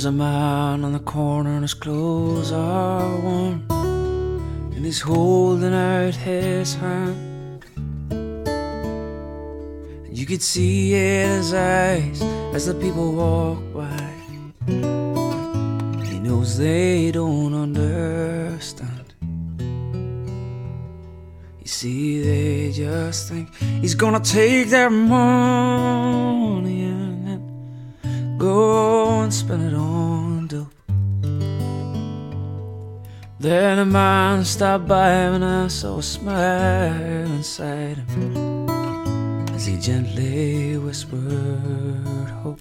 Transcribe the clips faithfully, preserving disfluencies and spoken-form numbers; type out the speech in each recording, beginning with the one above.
a man on the corner and his clothes are worn, and he's holding out his hand. And you could see in his eyes as the people walk by, he knows they don't understand. You see, they just think he's gonna take their money and then go and spend it on dope. Then a man stopped by and I saw a smile inside him as he gently whispered hope.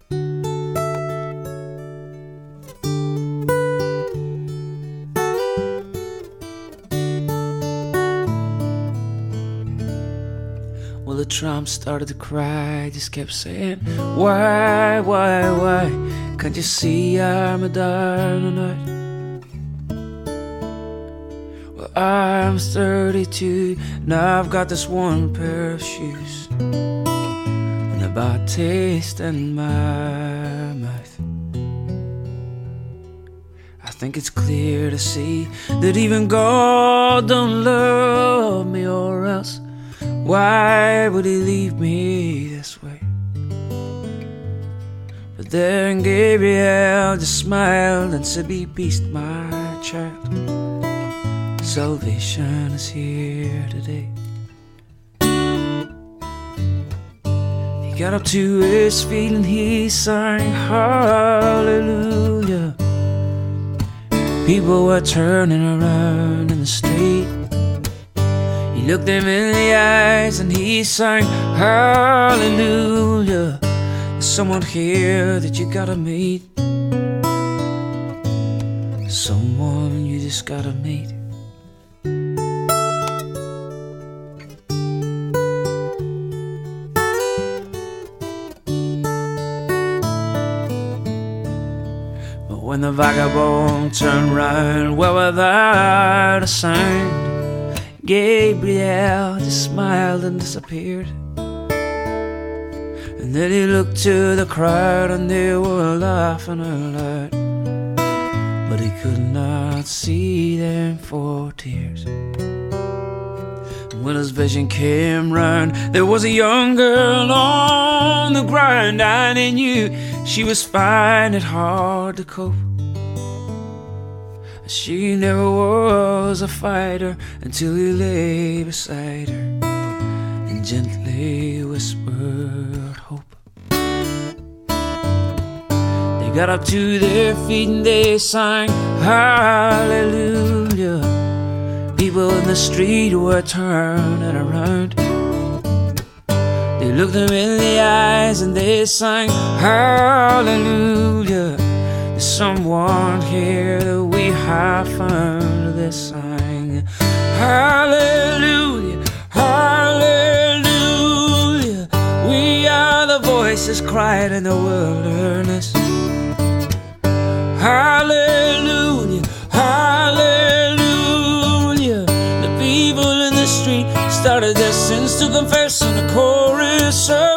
Well, the tramp started to cry, just kept saying, why, why, why can't you see I'm a dying tonight? Well, I'm thirty-two, now I've got this one pair of shoes and a bad taste in my mouth. I think it's clear to see that even God don't love me, or else why would he leave me this way? But then Gabriel just smiled and said, be peace, my child, salvation is here today. He got up to his feet and he sang hallelujah. People were turning around in the street. He looked them in the eyes and he sang hallelujah. There's someone here that you gotta meet, someone you just gotta meet. But when the vagabond turned round, well, without a sound, Gabriel just smiled and disappeared. And then he looked to the crowd and they were laughing out loud, but he could not see them for tears. And when his vision came round, there was a young girl on the ground, and he knew she was finding it hard to cope. She never was a fighter until he lay beside her and gently whispered hope. They got up to their feet and they sang hallelujah. People in the street were turning around. They looked them in the eyes and they sang hallelujah. There's someone here that we have found. They sang hallelujah, hallelujah. We are the voices crying in the wilderness. Hallelujah, hallelujah. The people in the street started their sins to confess, and the chorus